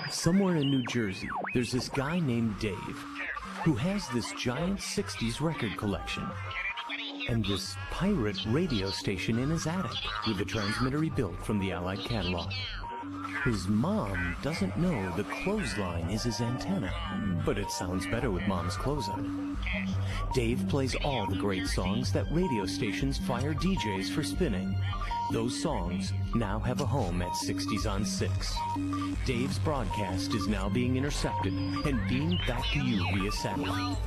Somewhere in New Jersey, there's this guy named Dave who has this giant 60s record collection and this pirate radio station in his attic with a transmitter he built from the Allied catalog. His mom doesn't know the clothesline is his antenna, but it sounds better with Mom's clothes on. Dave plays all the great songs that radio stations fire DJs for spinning. Those songs now have a home at 60s on 6. Dave's broadcast is now being intercepted and beamed back to you via satellite.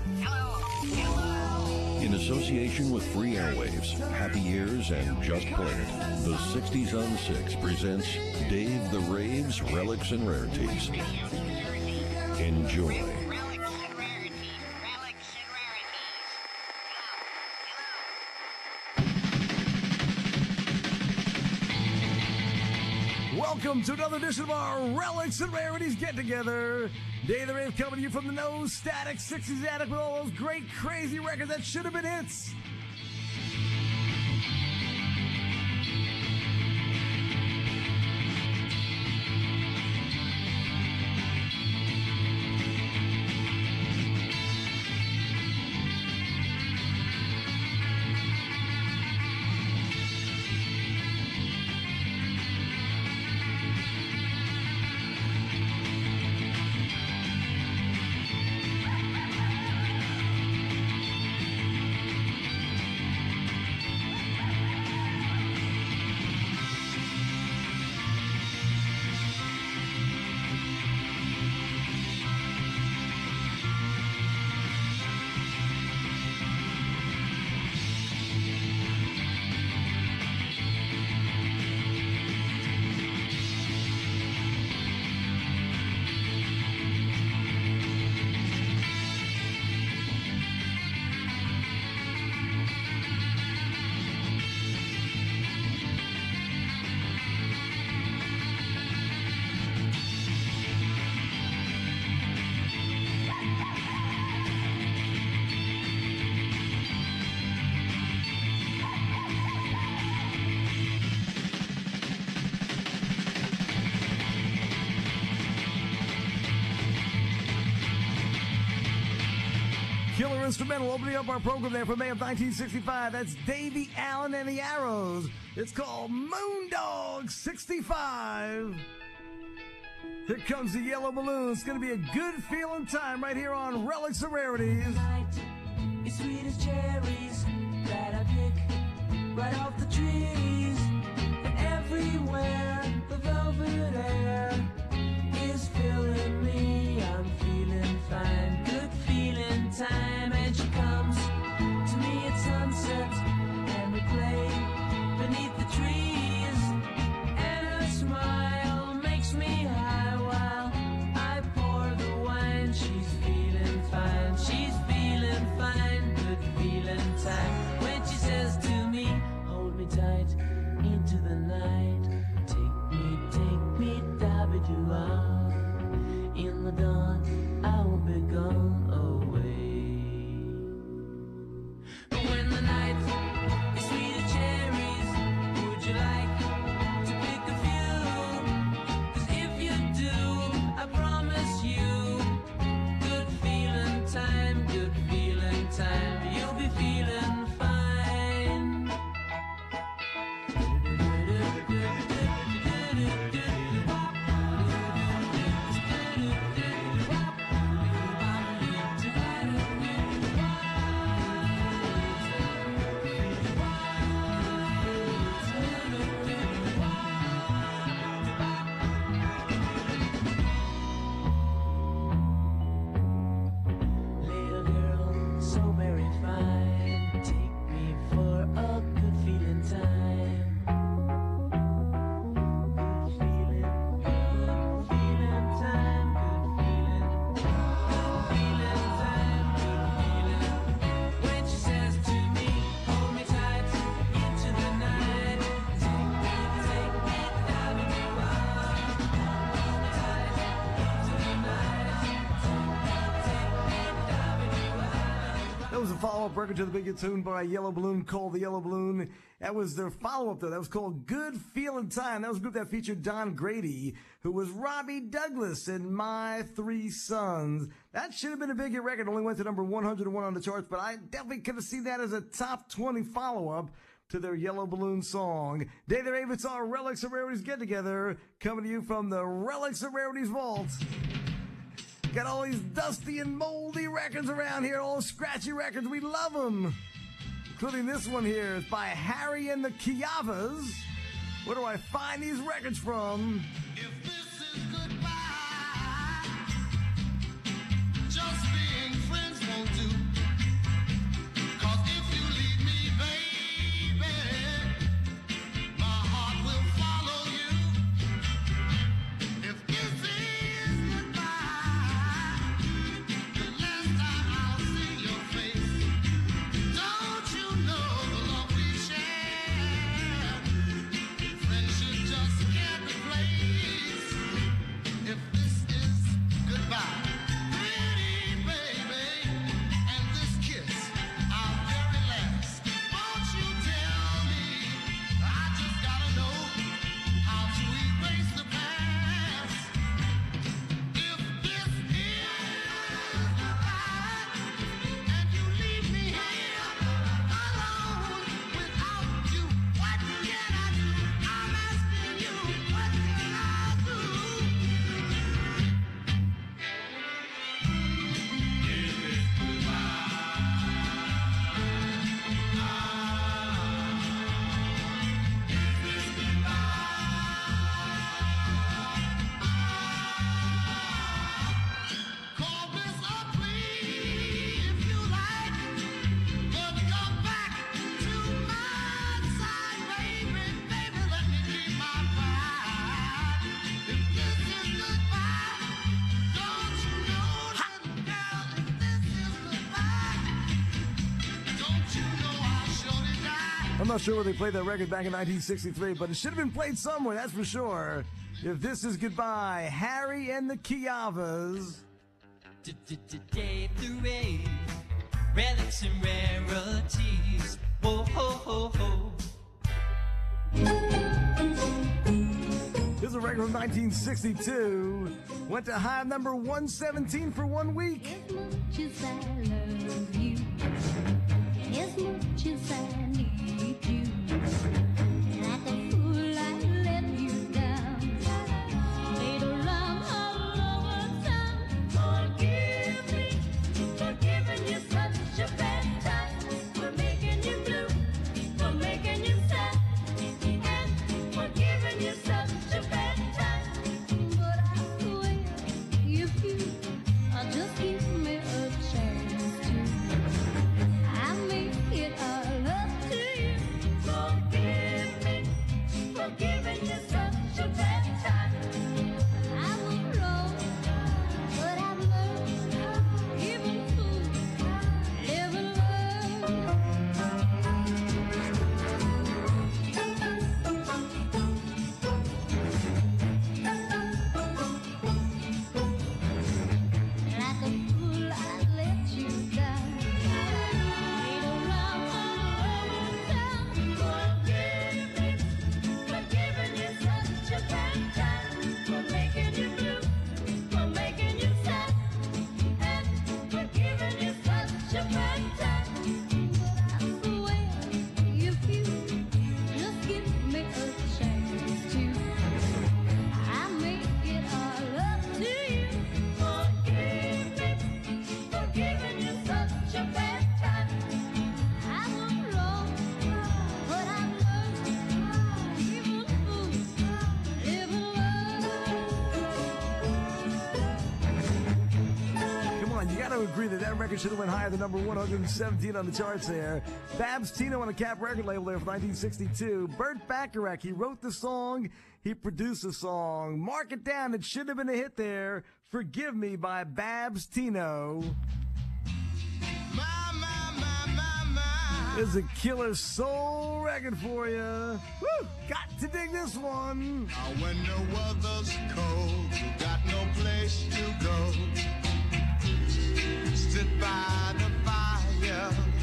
In association with Free Airwaves, Happy Years, and Just Play It, the 60s on 6 presents Dave the Raves Relics and Rarities. Enjoy. Welcome to another edition of our Relics and Rarities Get-Together. Dave the Rave coming to you from the No Static 60s attic with all those great, crazy records that should have been hits. Killer instrumental opening up our program there from May of 1965. That's Davey Allen and the Arrows. It's called Moondog 65. Here comes the Yellow Balloon. It's going to be a good feeling time right here on Relics and Rarities. It's sweet as cherries that I pick right off the trees. And everywhere the velvet air is filling me. I'm feeling fine, good feeling time. And she comes to me at sunset and we play beneath the trees. And her smile makes me high while I pour the wine. She's feeling fine, she's feeling fine, good feeling time. When she says to me, hold me tight into the night. Take me, dabby-doo-ah. In the dawn, I won't be gone away. But when the night is sweet as cherries, would you like to pick a few? 'Cause if you do, I promise you, good feeling time, good feeling time. You'll be feeling fine. follow-up record to the big hit tune by Yellow Balloon called The Yellow Balloon. That was their follow-up, though. That was called Good Feelin' Time. That was a group that featured Don Grady, who was Robbie Douglas in My Three Sons. That should have been a big hit record. Only went to number 101 on the charts, but I definitely could have seen that as a top 20 follow-up to their Yellow Balloon song. Dave the Rave, it's our Relics and Rarities get-together, coming to you from the Relics and Rarities Vault. Got all these dusty and moldy records around here, all scratchy records. We love them. Including this one here. It's by Harry and the Kiavas. Where do I find these records from? If this is goodbye, just being friends won't do. 'Cause if you leave me, baby, my heart will follow you. If this is goodbye, the last time I'll see your face, don't you know the love we share? Friendship just can't replace. If this is goodbye, pretty baby, and this kiss, our very last. Won't you tell me? I just gotta know how to erase the past. If this is goodbye, and you leave me here alone without you, what can I do? I'm asking you, what can I do? Call this a plea if you like, but come back to my side, baby, baby, let me keep my pride. If this is goodbye, don't you know, little girl, if this is goodbye, don't you know I'll surely die. I'm not sure where they played that record back in 1963, but it should have been played somewhere, that's for sure. If this is goodbye, Harry and the Kiavas. Dave the Rave, relics and rarities. Whoa, ho, ho, ho. Here's a record from 1962. Went to high number 117 for 1 week. As much as I love you, as much as I need you, like a fool I let you down. Made around all over town. Forgive me for giving you such a bad time, for making you blue, for making you sad, and for giving you such a bad time. But I swear, if you just give me a chance to, I make it all up to you. Forgive me for giving you such a bad time. I'm alone, but I've learned even fools live and like a fool I let you down. Made around all over town. Forgive me for giving you such a bad time, for making you blue, for making you sad, and for giving you such a bad time. But I swear, if you just give me a chance to, I make it all up to you. Forgive me for giving you such a bad time. I'm alone, but I've learned even fools live and learn. Come on, you got to agree that that record should have went higher than number 117 on the charts there. Babs Tino on the Cap record label there from 1962. Burt Bacharach, he wrote the song, he produced the song. Mark it down, it should have been a hit there. Forgive Me by Babs Tino. Is a killer soul record for you. Woo! Got to dig this one. Now when the weather's cold, you got no place to go. Sit by the fire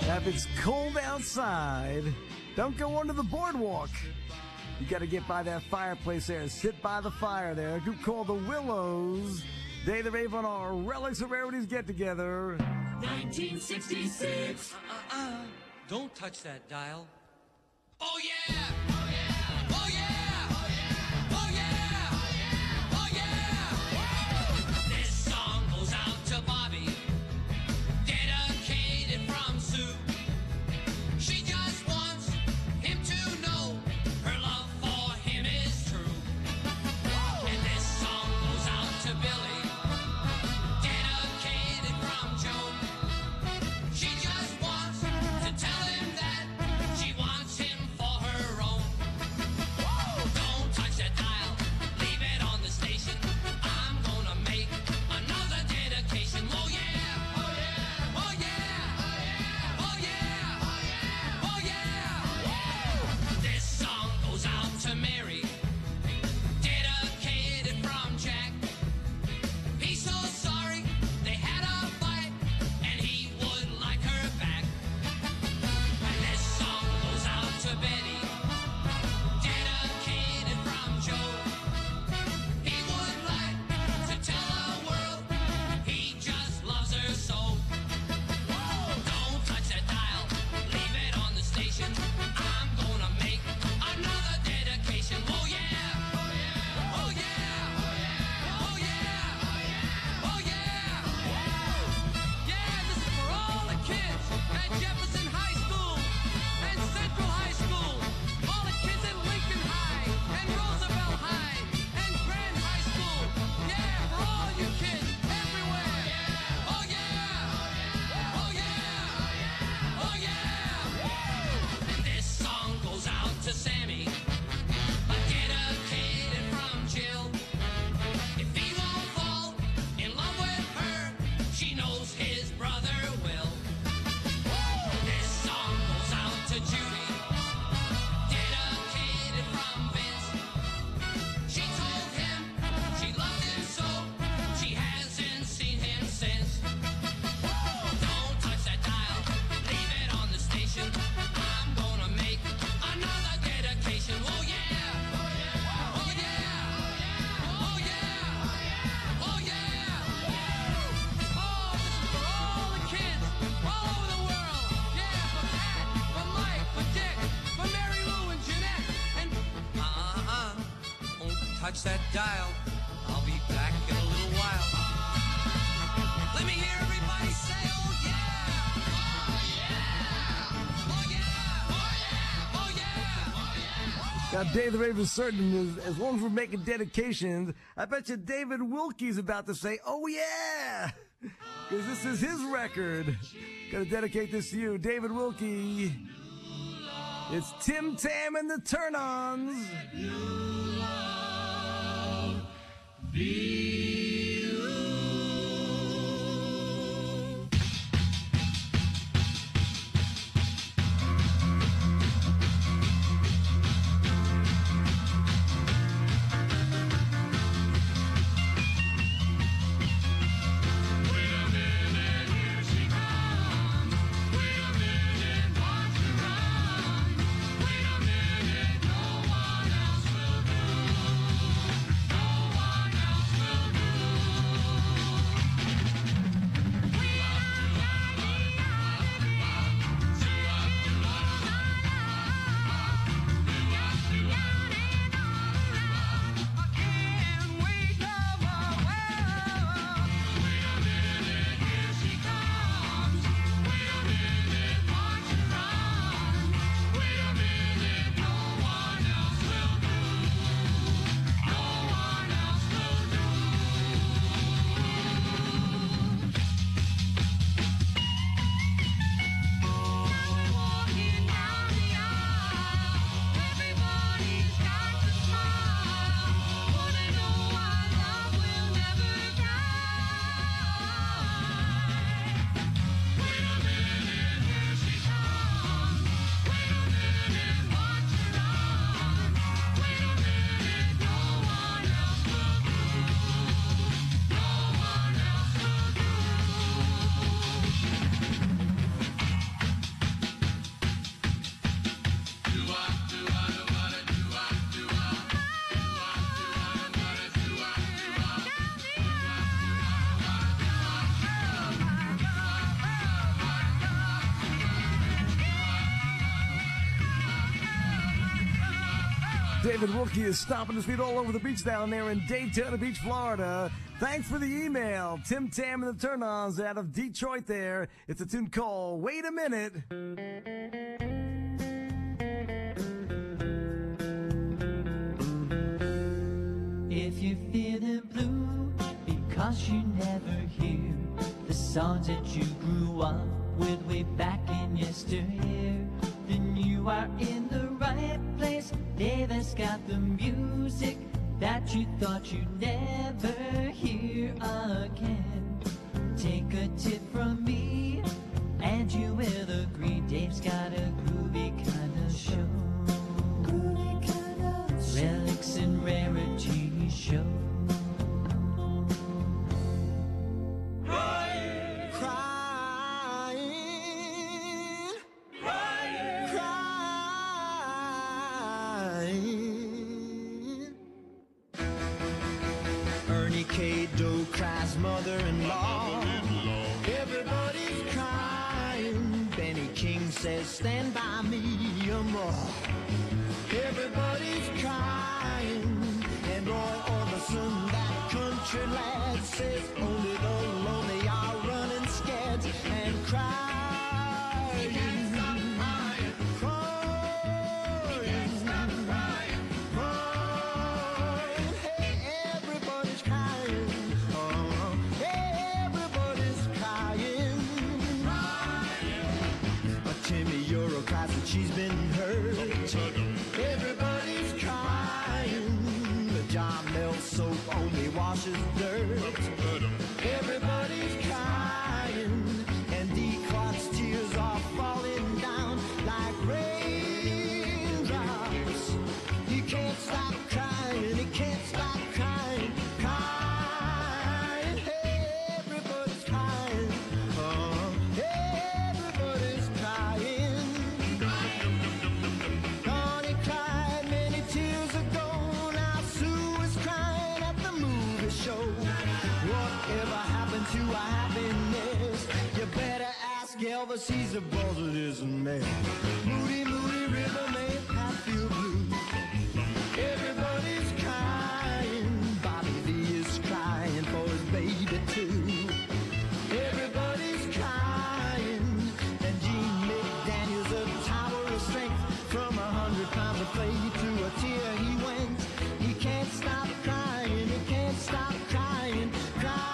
If it's cold outside, don't go under the boardwalk. You got to get by that fireplace there. Sit by the fire there. A group called the Willows. Day the Rave on our Relics and Rarities get-together. 1966. Don't touch that dial. Oh yeah! Oh yeah! Oh yeah! Oh yeah! Oh yeah! Oh yeah! This song goes out to Bobby, dedicated from Sue. She just wants him to know her love for him is true. And this song goes out to Billy, dedicated from Joe. She just wants to tell him that she wants him for her own. Don't touch that dial, leave it on the station. I'm gonna make another dedication. Oh yeah! Oh yeah! Oh yeah! Oh yeah! Oh yeah! This song goes out to Mary, dedicated from Jack. He's so sorry they had a fight, And he would like her back. And this song goes out to Betty, dedicated from Joe. he would like to tell the world He just loves her so. Don't touch that dial, leave it on the station. I'm gonna make another dedication. Oh yeah! oh yeah! Oh yeah! Oh yeah! Oh yeah! Yeah, this is for all the kids at Jefferson High School and Central High School, all the kids at Lincoln High and Roosevelt High and Grand High School. Yeah, for all you kids everywhere. Oh yeah! Oh yeah! Oh yeah! And this song goes out to Sammy, dedicated from Jill. If he won't fall in love with her, She knows his brother will. This song goes out to Judy, dedicated from Vince. she told him she loved him so. She hasn't seen him since. Don't touch that dial, leave it on the station. I'm gonna make another dedication. Oh yeah! Oh yeah! Oh yeah! Oh yeah! Oh yeah! Oh, this is for all the kids all over the world. Yeah, for Pat, for Mike, for Dick, for Mary Lou and Jeanette, and Don't touch that dial. I'll be back in a little while. let me hear everybody say, oh yeah! Oh yeah! Oh yeah! Oh yeah! Oh yeah! Now, Dave the Rave is certain, as long as we're making dedications, I bet you David Wilkie's about to say, oh yeah! Because this is his record. Gonna dedicate this to you, David Wilkie. It's Tim Tam and the Turn-Ons. David Wilkie is stomping his feet all over the beach down there in Daytona Beach, Florida. Thanks for the email. Tim Tam and the Turn-Ons out of Detroit there. It's a tune called Wait a Minute. If you're feeling blue because you never hear the songs that you grew up with way back in yesteryear, then you are in the right place. David's got the music that you thought you'd never hear again. Take a tip from me and you will agree, Dave's got a groovy kind of show. Relics and rarities show. Ernie K. Doe mother-in-law. Everybody's crying. Benny King says, stand by me, more. Everybody's crying. And Roy Orbison, that country lad, says only the lonely are running scared and crying. She's been hurt. Everybody's crying. The John Mill soap only washes dirt. Everybody's crying. And D. Clark's tears are falling down like raindrops. He can't stop crying. He can't stop crying. Crying. Everybody's crying. Everybody's crying. To our happiness, you better ask Elvis, he's a buzzard, man. Moody, moody river made Hatfield blue. Everybody's crying. Bobby Lee is crying for his baby too. Everybody's crying. And Gene McDaniel's a tower of strength. From 100 pounds of clay to a tear he went. He can't stop crying. He can't stop crying. Crying.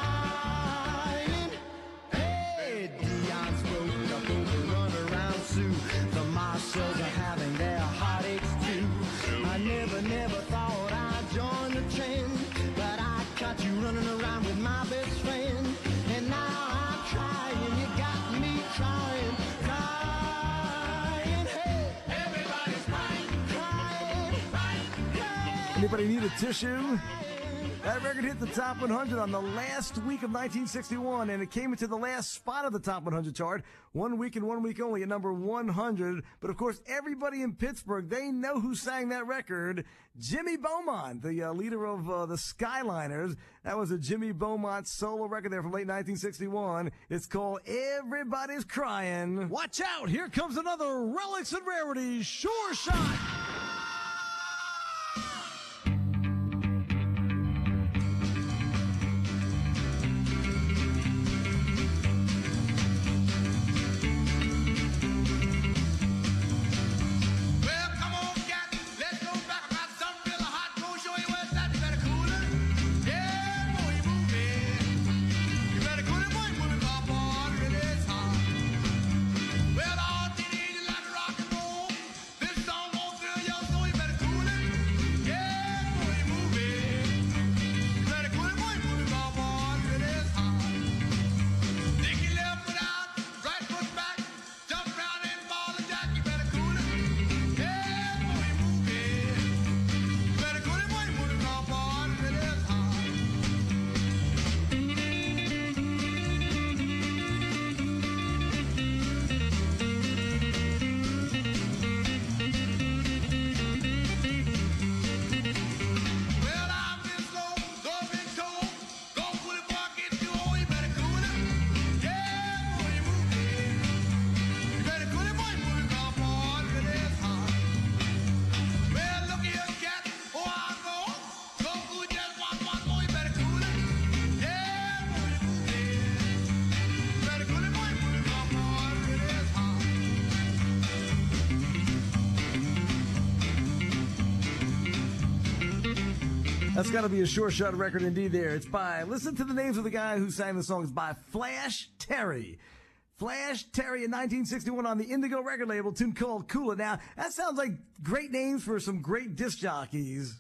The Marshalls are having their heartaches too. I never thought I'd join the trend, but I caught you running around with my best friend. And now I'm crying, you got me crying, crying. Hey, everybody's crying, crying. Anybody need a tissue? That record hit the top 100 on the last week of 1961, and it came into the last spot of the top 100 chart, 1 week and 1 week only at number 100. But of course, everybody in Pittsburgh, they know who sang that record. Jimmy Beaumont, the leader of the Skyliners. That was a Jimmy Beaumont solo record there from late 1961. It's called Everybody's Crying. Watch out, here comes another Relics and Rarities Sure Shot. This song won't That's got to be a sure shot record indeed there. It's by, listen to the names of the guy who sang the song. It's by Flash Terry. Flash Terry in 1961 on the Indigo record label, tune called Cooler. Now, that sounds like great names for some great disc jockeys.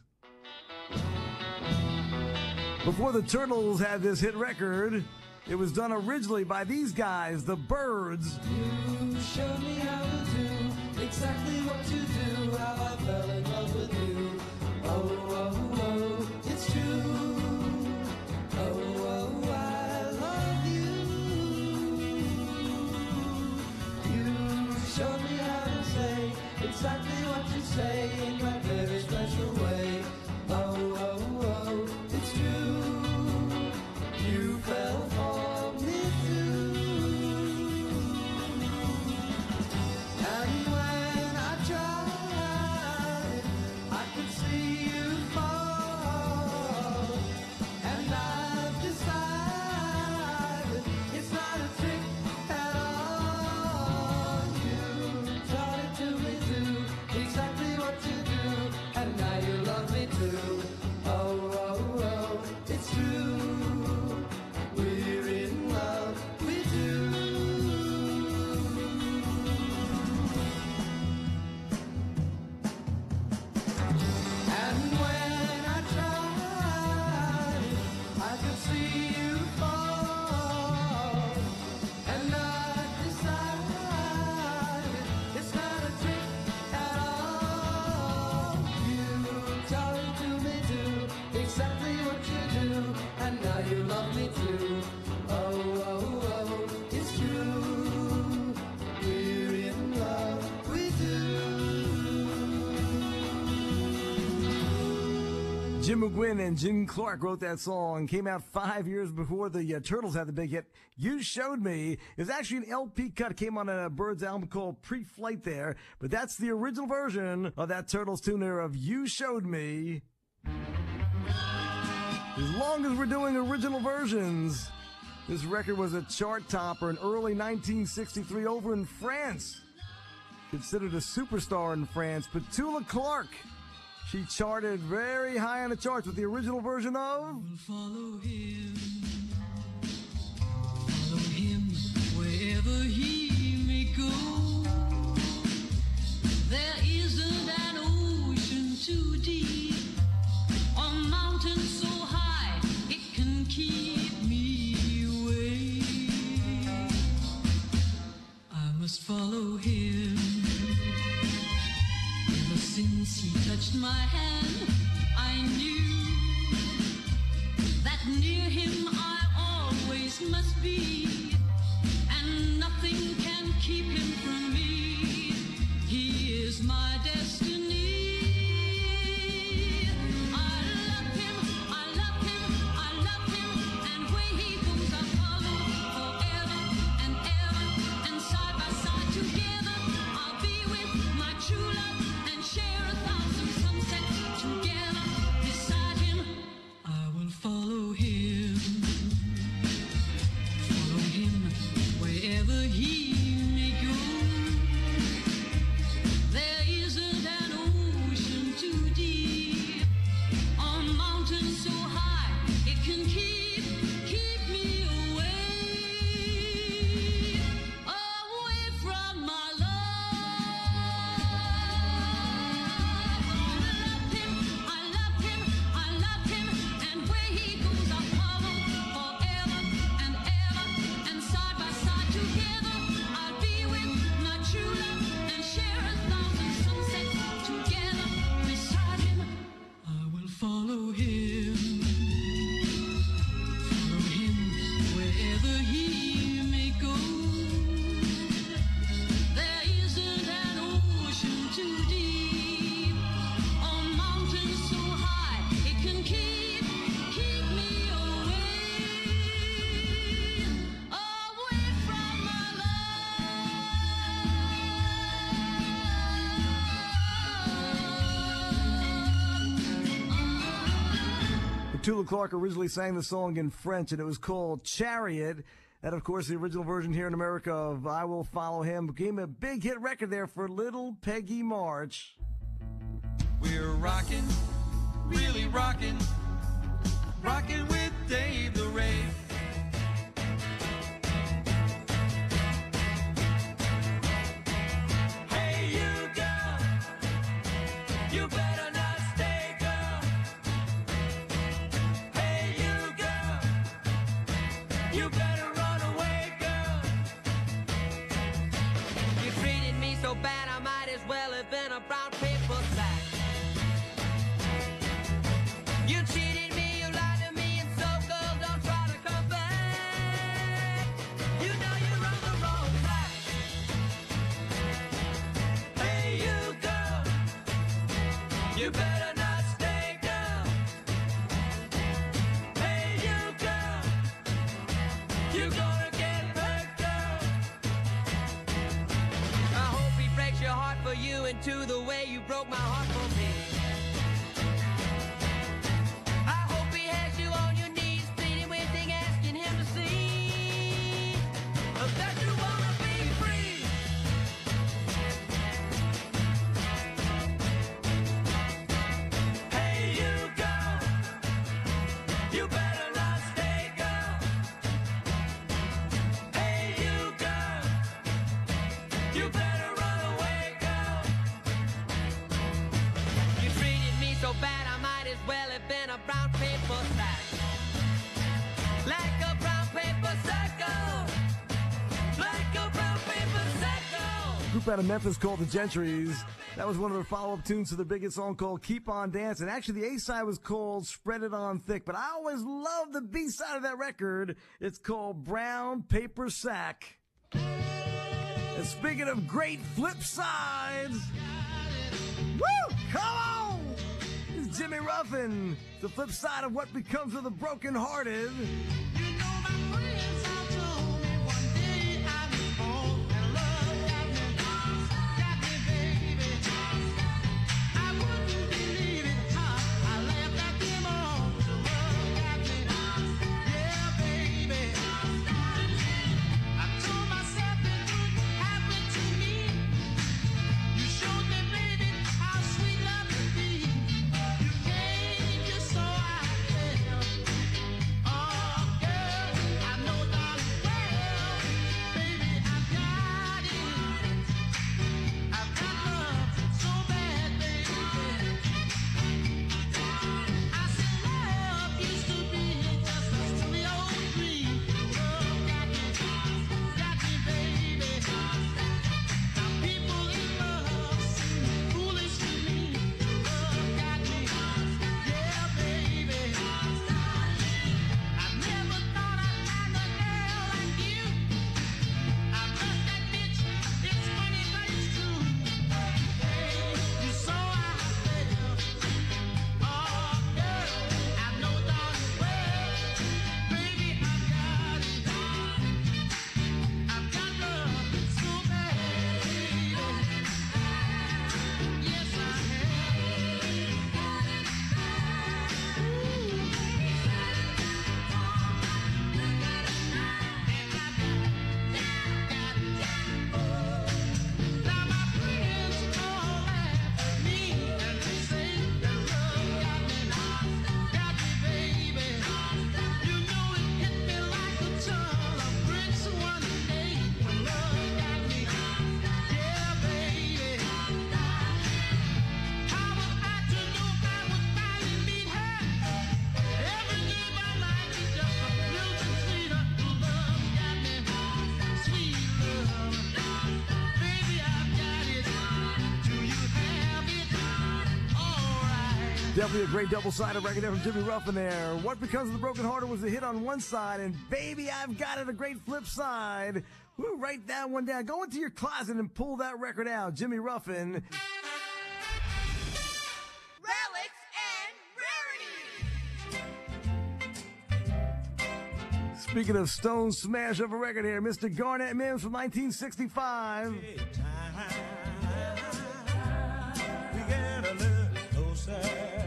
Before the Turtles had this hit record, it was done originally by these guys, the Byrds. You showed me how to do exactly what to do, how I fell in love with you. Oh, oh, oh, it's true. Oh, oh, I love you. You showed me how to say exactly what you say in my very special way. Oh, oh, oh, it's true. You fell for me too. And when I tried, I could see you fall. And I've decided it's not a trick at all. You taught it to me too, exactly what to do, and now you love me too. Oh, oh, oh, it's true. We're in love, we do. And when I tried, I could see you fall. And I decided it's not a trick at all. You taught it to me too, exactly what you do, and now you love me too. Oh, oh, oh, it's true. We're in love, we do. Jim McGuinn and Jim Clark wrote that song. Came out 5 years before the Turtles had the big hit. You Showed Me is actually an LP cut. Came on a Byrds album called Pre-Flight there. But that's the original version of that Turtles tune there of You Showed Me. As long as we're doing original versions, this record was a chart topper in early 1963 over in France. Considered a superstar in France, Petula Clark. She charted very high on the charts with the original version of Follow him wherever he may go. There isn't an ocean too deep, or mountain so high it can keep me away. I must follow him. Ever since he touched my hand, I knew that near him I always must be, and nothing can keep him from me. He is my destiny. I love him, I love him, I love him, and where he goes I follow forever and ever, and side by side together I'll be with my true love and share 1,000 sunsets together. Beside him I will follow him. Follow him wherever he may go. There isn't an ocean too deep, or mountain so high it can keep me away from my love. I love him, I love him, and where he goes I follow forever and ever, and side by side together I'll be with my true love and share 1,000 sunsets together. Beside him I will follow him. Follow him wherever he may go. There isn't an ocean too deep, or mountain so high it can keep me away from my love. Petula Clark originally sang the song in French, and it was called Chariot. And, of course, the original version here in America of I Will Follow Him became a big hit record there for little Peggy March. We're rocking, really rocking, rocking with Dave the Rave. Hey, you girl, you better not stay, girl. Hey, you girl, you better run away, girl. You treated me so bad I might as well have been a brown paper sack. You cheated me, you lied to me, and so girl, don't try to come back. You know you're on the wrong track. Hey, you girl, you better not stay, girl. Hey, you girl, you're gonna get hurt, girl. I hope he breaks your heart for you into the way you broke my heart for me. I hope he has you on your knees, pleading with thing, asking him to see that you wanna be free. Hey, you girl, you better not stay, girl. Hey, you girl, you better run away, girl. You treated me so bad I might as well have been a brown paper sack. Like a brown paper sack, Like a brown paper sack. Group out of Memphis called the Gentrys. That was one of their follow-up tunes to their biggest song called Keep On Dancing. Actually, the A-side was called Spread It On Thick, but I always love the B-side of that record. It's called Brown Paper Sack. And speaking of great flip sides, woo, come on! It's Jimmy Ruffin, the flip side of What Becomes of the Brokenhearted. Definitely a great double-sided record there from Jimmy Ruffin there. What Becomes of the Brokenhearted was a hit on one side, and Baby I've Got It, a great flip side. Woo, write that one down. Go into your closet and pull that record out. Jimmy Ruffin. Relics and rarities. Speaking of Stone Smash of a record here, Mr. Garnett Mims from 1965. We get a little closer.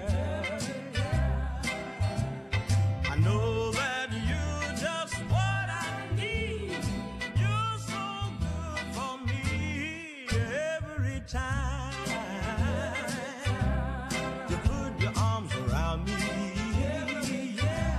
I know that you're just what I need. You're so good for me every time. You put your arms around me. Yeah.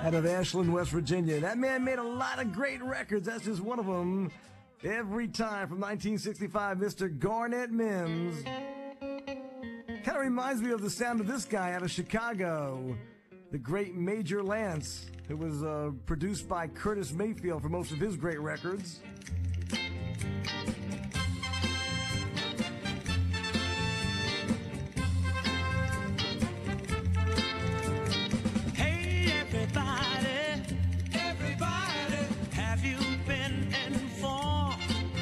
out of Ashland, West Virginia. That man made a lot of great records. That's just one of them. Every time from 1965, Mr. Garnett Mims. Kind of reminds me of the sound of this guy out of Chicago, the great Major Lance, who was produced by Curtis Mayfield for most of his great records. Hey everybody, have you been informed?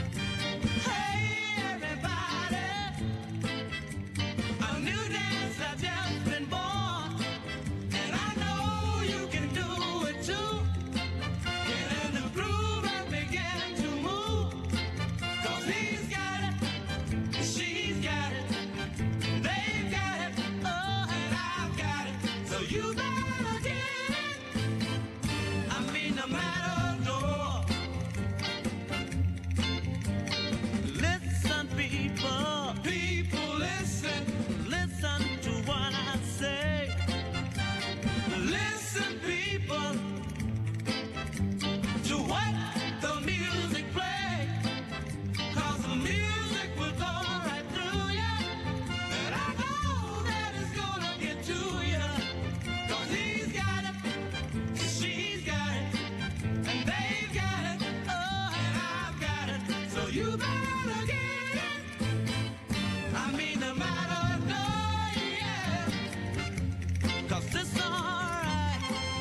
Hey everybody, a new dance has just been born, and I know you can do it too. Get in the groove and begin to move, 'cause he's got it, she's got it, they've got it, oh and I've got it, so you better get it. I mean the matador. Listen people, listen to what I say. Listen people, to what the music play, 'cause the music will go right through you, and I know that it's gonna get to you, 'cause he's got it, she's got it, and they've got it, oh and I've got it, so you better get it. I mean the matador, yeah, 'cause it's alright.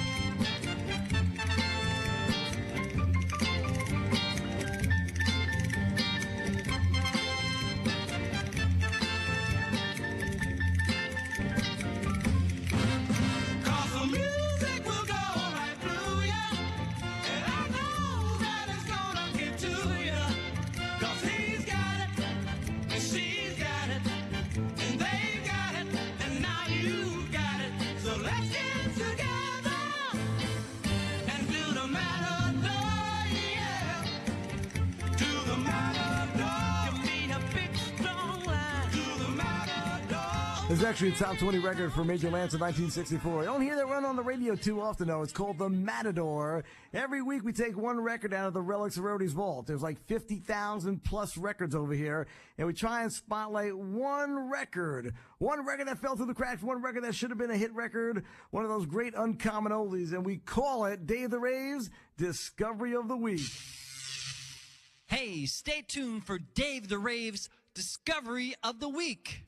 Cause the music will go right through you, and I know that it's gonna get to you, 'cause he's got it, and she's got it, and they've got it, and now you've got it, so let's get together and do the matador, yeah, do the matador. You mean a big strong line, do the matador. This is actually a top 20 record for Major Lance in 1964. You don't hear that run on the radio too often, though. It's called The Matador. Every week we take one record out of the Relics of Roadie's vault. There's like 50,000 plus records over here, and we try and spotlight one record that fell through the cracks, one record that should have been a hit record, one of those great uncommon oldies, and we call it Dave the Rave's Discovery of the Week. Hey, stay tuned for Dave the Rave's Discovery of the Week.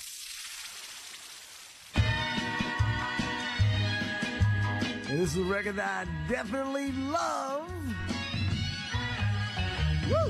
And this is a record that I definitely love. Woo!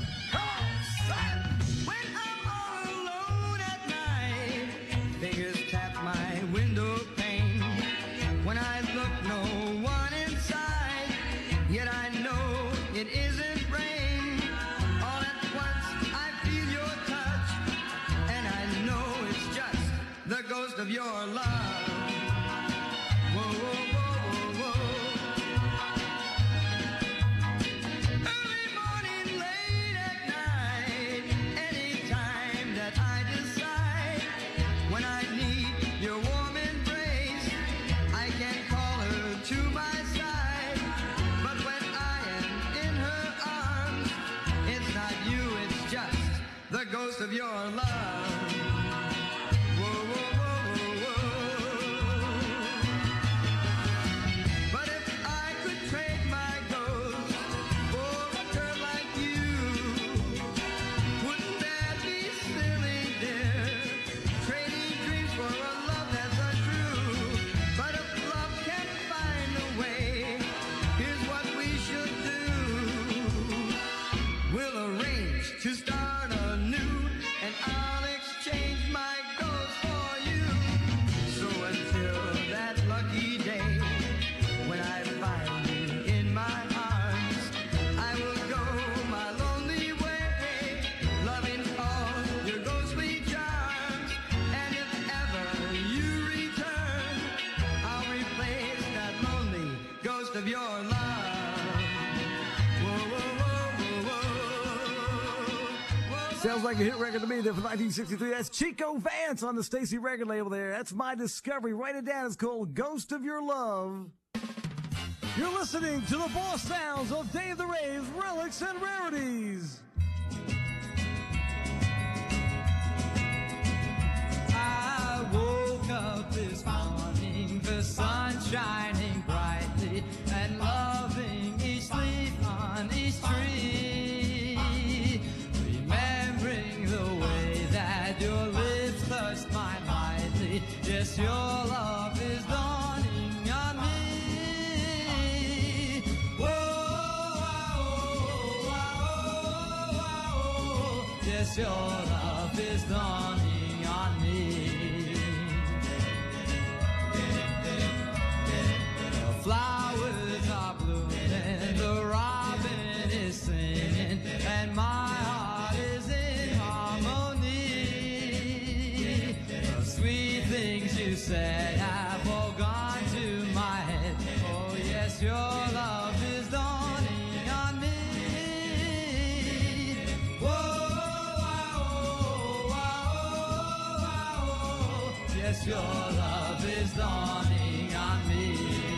When I'm all alone at night, fingers tap my window pane. When I look, no one inside, yet I know it isn't rain. All at once I feel your touch, and I know it's just the ghost of your love. Whoa, whoa, whoa, whoa, whoa. Early morning, late at night, anytime that I decide, when I need your warm embrace, I can call her to my side. But when I am in her arms, it's not you, it's just the ghost of your love. Whoa, whoa, whoa, whoa, whoa. But if I could trade my ghost for a girl like you, wouldn't that be silly, dear? Trading dreams for a love that's untrue. But if love can't find a way, here's what we should do. We'll arrange to start anew, and I'll exchange my ghost for you. So until that lucky day, when I find you in my arms, I will go my lonely way, loving all your ghostly charms. And if ever you return, I'll replace that lonely ghost of your love. Whoa, whoa, whoa, whoa, whoa. Sounds like a hit record to me there from 1963. That's Chico Vance on the Stacy record label there. That's my discovery. Write it down. It's called Ghost of Your Love. You're listening to the boss sounds of Dave the Rave's Relics and Rarities. I woke up this morning, the sun shining brightly, and loving each leaf on each tree. Remembering the way that your lips touched mine lightly, yes, your love is dawning on me. Yes, your love is dawning on me. The flowers are blooming, the robin is singing, and my heart is in harmony. The sweet things you say have all gone to my head. Oh yes, your love is dawning on me. Yes, your love is dawning on me.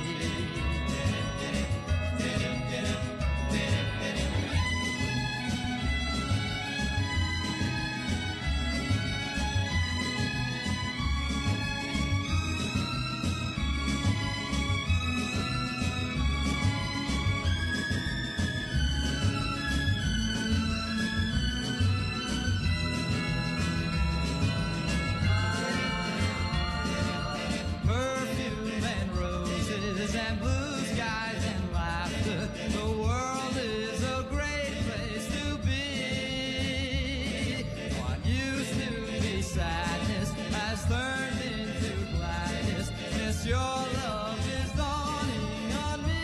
Perfume and roses and blue skies and laughter. The world is a great place to be. What used to be sadness has turned into gladness. Yes, your love is dawning on me.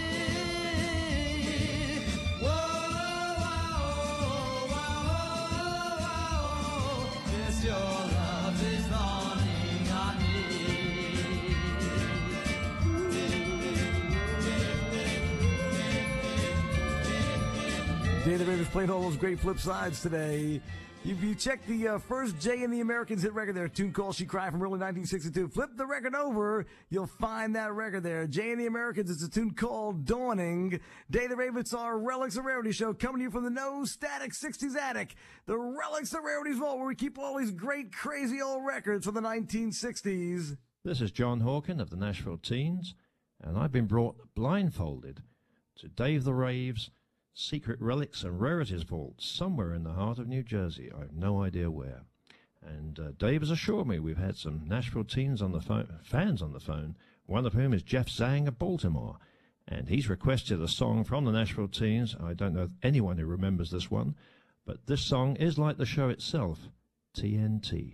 Yes, your love is dawning on me. Dave the Rave has played all those great flip sides today. If you check the first Jay and the Americans hit record there, a tune called She Cried from early 1962. Flip the record over, you'll find that record there. Jay and the Americans, it's a tune called Dawning. Dave the Rave, it's our Relics and Rarities show coming to you from the No Static 60s Attic. The Relics and Rarities Vault, where we keep all these great, crazy old records from the 1960s. This is John Hawken of the Nashville Teens, and I've been brought blindfolded to Dave the Rave's Secret Relics and Rarities Vault, somewhere in the heart of New Jersey. I have no idea where. And Dave has assured me we've had some Nashville Teens on the phone, fans on the phone, one of whom is Jeff Zang of Baltimore. And he's requested a song from the Nashville Teens. I don't know if anyone who remembers this one, but this song is like the show itself, TNT.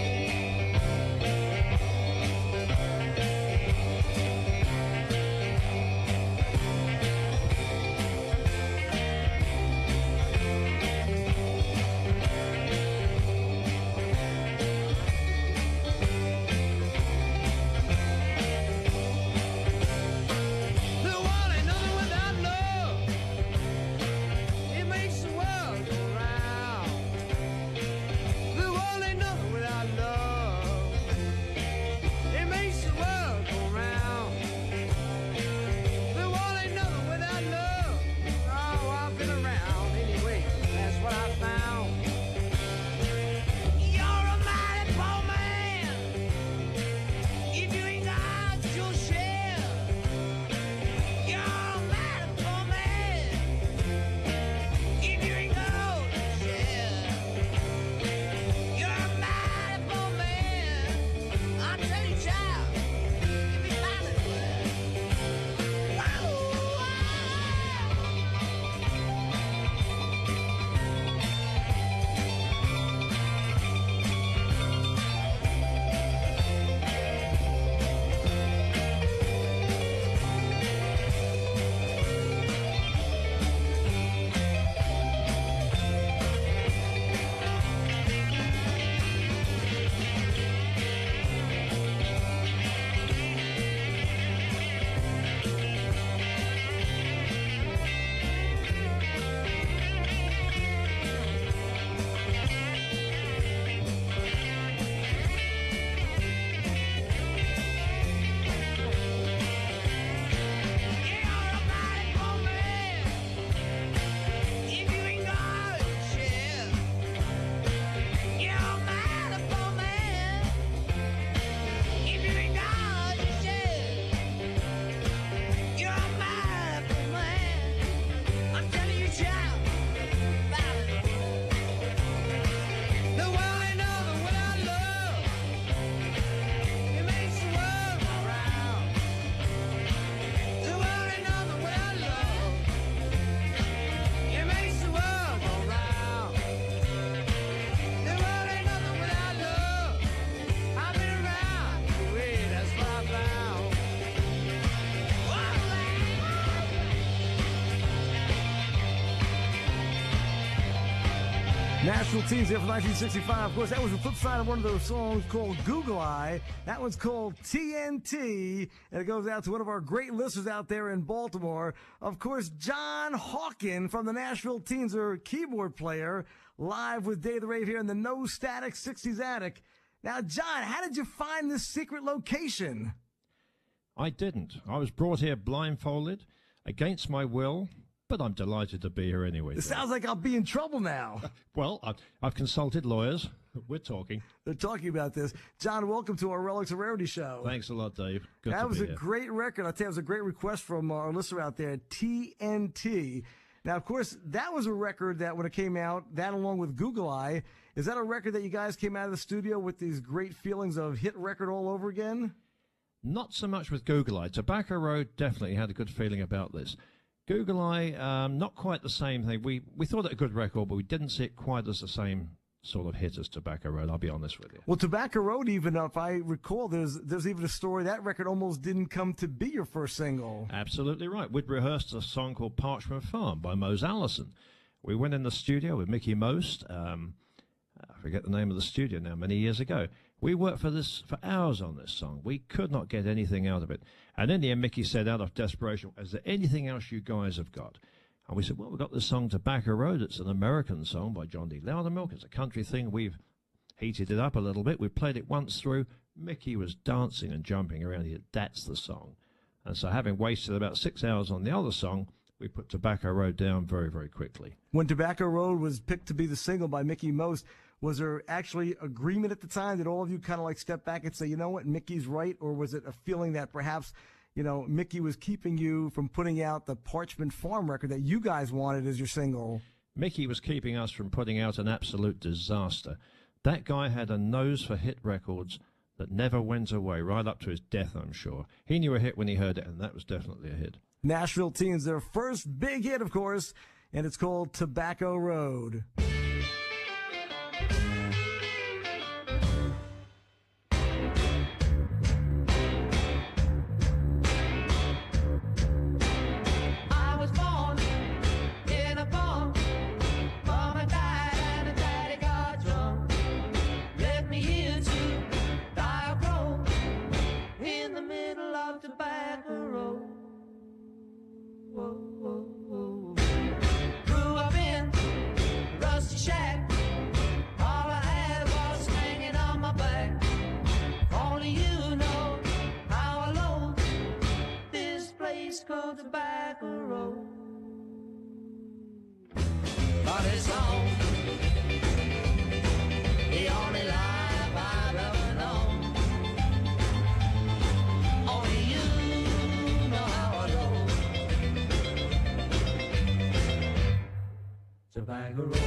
The one ain't nothing without love. It makes the world go round. The one ain't nothing National Teens here from 1965. Of course, that was the flip side of one of those songs called Google Eye. That one's called TNT, and it goes out to one of our great listeners out there in Baltimore. Of course, John Hawken from the Nashville Teens, our keyboard player, live with Dave the Rave here in the No Static 60s Attic. Now, John, how did you find this secret location? I didn't. I was brought here blindfolded, against my will, but I'm delighted to be here anyway. It sounds like I'll be in trouble now. Well, I've consulted lawyers. We're talking. They're talking about this. John, welcome to our Relics of Rarity show. Thanks a lot, Dave. Good That to was be a here. great record. I'll tell you, it was a great request from our listener out there, TNT. Now, of course, that was a record that when it came out, that along with Google Eye, is that a record that you guys came out of the studio with these great feelings of hit record all over again? Not so much with Google Eye. Tobacco Road definitely had a good feeling about this. Google Eye, not quite the same thing. We thought it a good record, but we didn't see it quite as the same sort of hit as Tobacco Road, I'll be honest with you. Well, Tobacco Road, even if I recall, there's even a story that record almost didn't come to be your first single. Absolutely right. We'd rehearsed a song called Parchment Farm by Mose Allison. We went in the studio with Mickey Most. I forget the name of the studio now, many years ago. We worked for hours on this song. We could not get anything out of it. And in the end, Mickey said, out of desperation, is there anything else you guys have got? And we said, well, we've got this song Tobacco Road. It's an American song by John D. Loudermilk. It's a country thing. We've heated it up a little bit. We played it once through. Mickey was dancing and jumping around. He said, that's the song. And so having wasted about 6 hours on the other song, we put Tobacco Road down very, very quickly. When Tobacco Road was picked to be the single by Mickey Most, was there actually agreement at the time? Did all of you kind of like step back and say, you know what, Mickey's right? Or was it a feeling that perhaps, you know, Mickey was keeping you from putting out the Parchment Farm record that you guys wanted as your single? Mickey was keeping us from putting out an absolute disaster. That guy had a nose for hit records that never went away, right up to his death, I'm sure. He knew a hit when he heard it, and that was definitely a hit. Nashville Teens, their first big hit, of course, and it's called Tobacco Road. I was born in a farm. Mama died and a daddy got drunk. Left me here to die a crow in the middle of Tobacco Road. Whoa, whoa, whoa. Grew up in a rusty shack. All I had was hanging on my back. Only you know how alone this place called Tobacco Road. But it's home, the only life I've ever known. Only you know how alone Tobacco Road.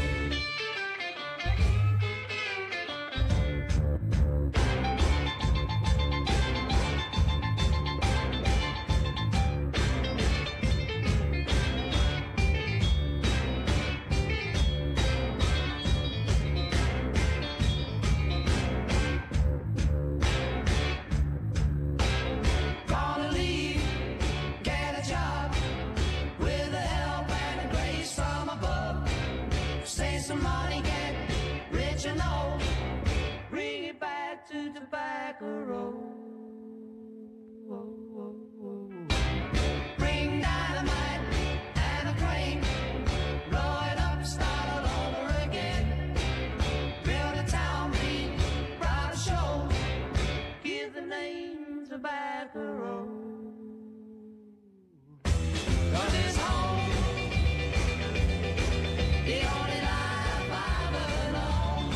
Gonna leave, get a job with the help and the grace from above. Save some money, get rich and old. Bring it back to Tobacco Road. Whoa, whoa, whoa. Bring dynamite and a crane. Blow it up, start all over again. Build a town, be proud to show. Give the name Tobacco Road. 'Cause it's home, the only life I've ever known.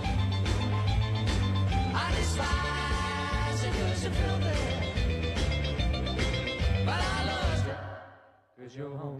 I despise it 'cause you feel there, but I love it 'cause you're home.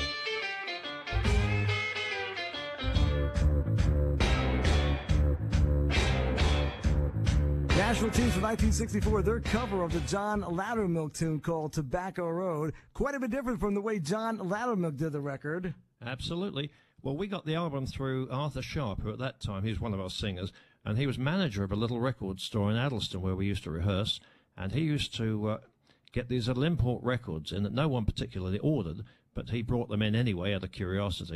Nashville Teens from 1964, their cover of the John Loudermilk tune called Tobacco Road. Quite a bit different from the way John Loudermilk did the record. Absolutely. Well, we got the album through Arthur Sharp, who at that time, he was one of our singers, and he was manager of a little record store in Addleston where we used to rehearse, and he used to get these little import records in that no one particularly ordered, but he brought them in anyway out of curiosity,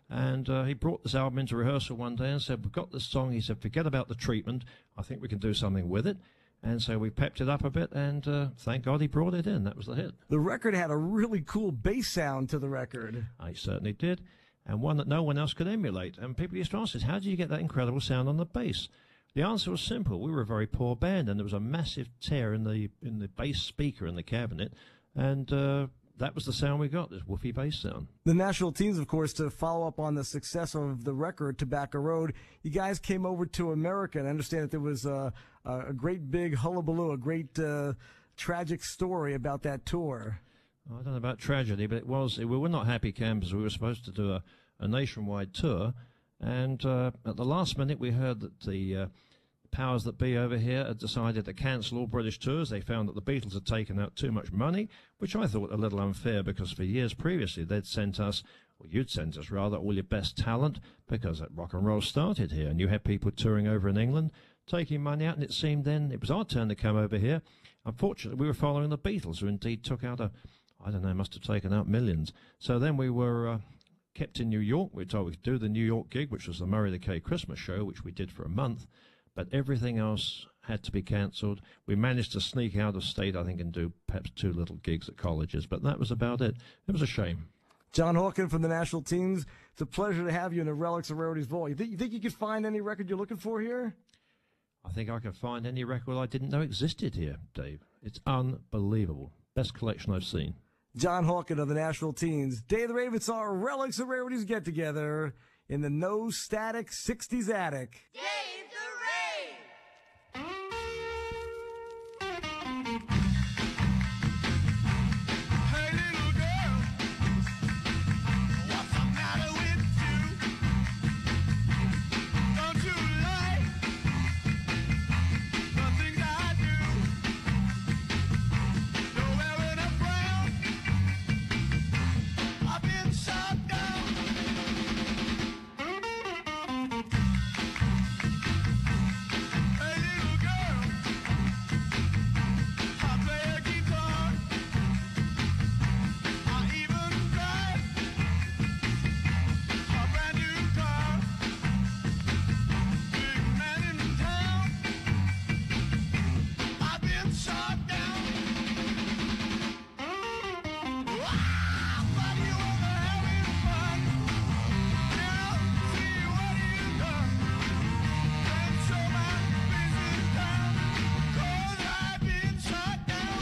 And he brought this album into rehearsal one day and said, we've got this song. He said, forget about the treatment. I think we can do something with it. And so we pepped it up a bit, and thank God he brought it in. That was the hit. The record had a really cool bass sound to the record. I certainly did, and one that no one else could emulate. And people used to ask us, how do you get that incredible sound on the bass? The answer was simple. We were a very poor band, and there was a massive tear in the bass speaker in the cabinet, and that was the sound we got, this woofy bass sound. The National Teens, of course, to follow up on the success of the record, Tobacco Road, you guys came over to America, and I understand that there was a great big hullabaloo, a great tragic story about that tour. I don't know about tragedy, but we were not happy campers. We were supposed to do a nationwide tour, and at the last minute we heard that the powers that be over here had decided to cancel all British tours. They found that the Beatles had taken out too much money, which I thought a little unfair, because for years previously they'd sent us, or you'd sent us rather, all your best talent, because rock and roll started here, and you had people touring over in England, taking money out, and it seemed then it was our turn to come over here. Unfortunately, we were following the Beatles, who indeed took out must have taken out millions. So then we were kept in New York. We were told we'd do the New York gig, which was the Murray the K Christmas show, which we did for a month. But everything else had to be cancelled. We managed to sneak out of state, I think, and do perhaps 2 little gigs at colleges, but that was about it. It was a shame. John Hawken from the National Teens, it's a pleasure to have you in the Relics of Rarity's Vault. You think you could find any record you're looking for here? I think I could find any record I didn't know existed here, Dave. It's unbelievable. Best collection I've seen. John Hawken of the National Teens. Dave the Rave, it's our Relics of Rarities get-together in the No Static 60s Attic. Dave the Rave! Hey little girl, what's the matter with you? Don't you like the things I do? You're wearing a frown, I've been shot down. Hey little girl, I play a guitar, I even drive a brand new car. Big man in town, I've been shot down. Wow, but you were having fun. Now see what you've done. And show my business down, 'cause I've been shot down.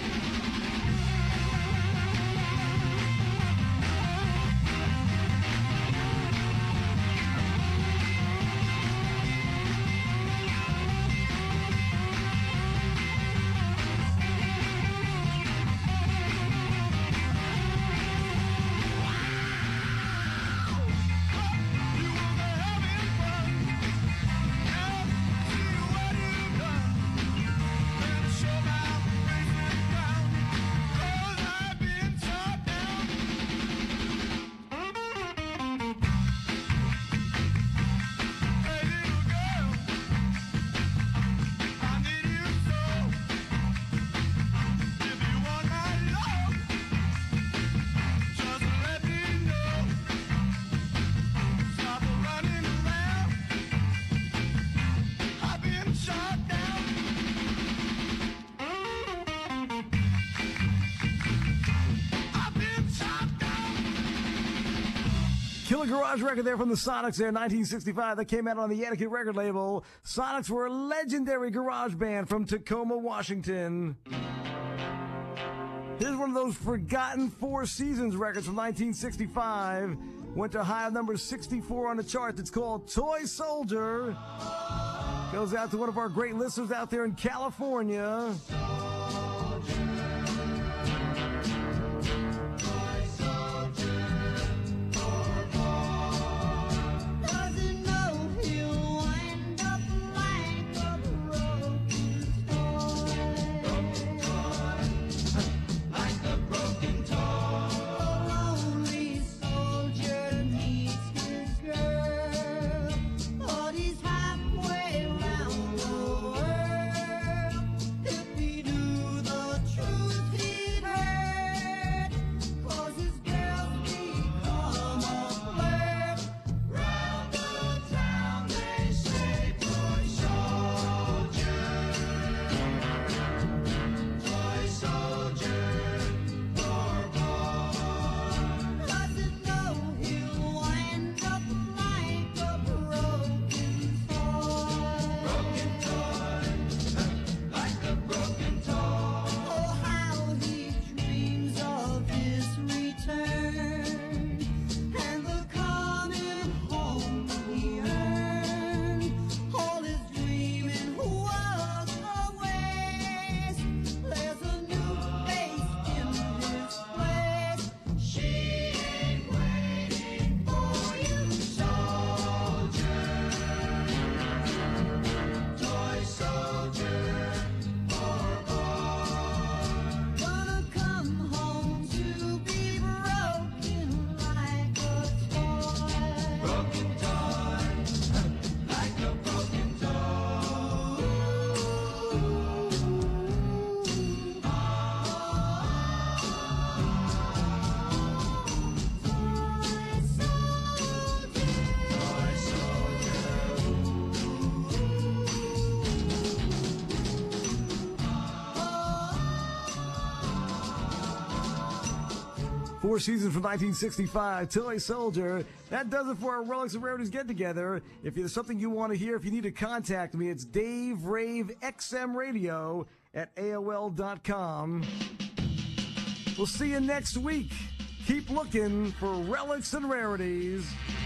Killer Garage record there from the Sonics there, 1965. That came out on the Etiquette record label. Sonics were a legendary garage band from Tacoma, Washington. Here's one of those forgotten Four Seasons records from 1965. Went to high number 64 on the chart. It's called Toy Soldier. Goes out to one of our great listeners out there in California. Doesn't know he'll wind up like a broken toy. Like a broken toy. A lonely soldier needs his girl, but he's halfway around the world. If he do Four seasons from 1965 till a soldier. That does it for our Relics and Rarities get together. If there's something you want to hear, if you need to contact me, it's Dave Rave XM Radio at AOL.com. We'll see you next week. Keep looking for Relics and Rarities.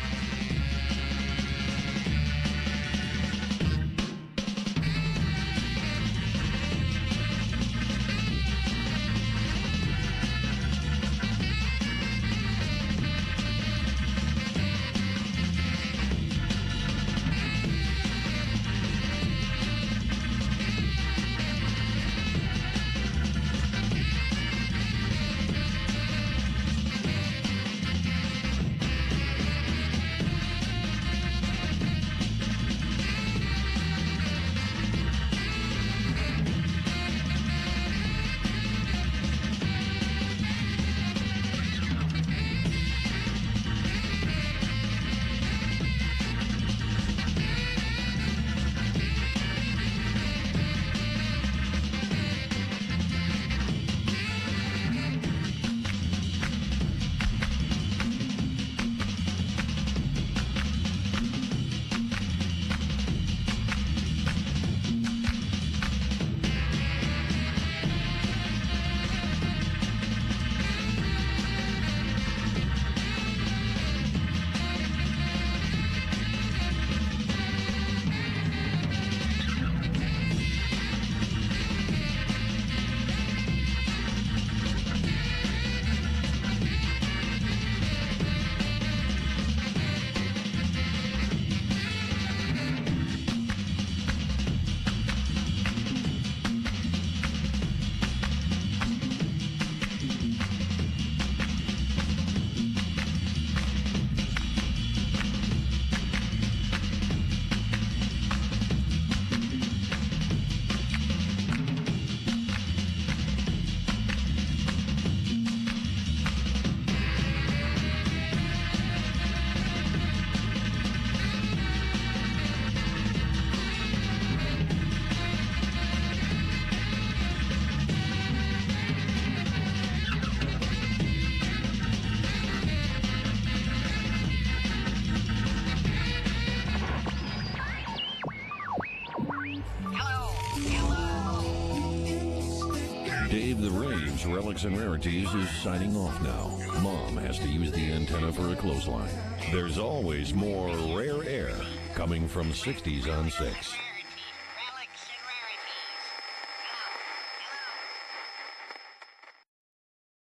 Dave the Raves Relics and Rarities is signing off now. Mom has to use the antenna for a clothesline. There's always more rare air coming from 60s on 6.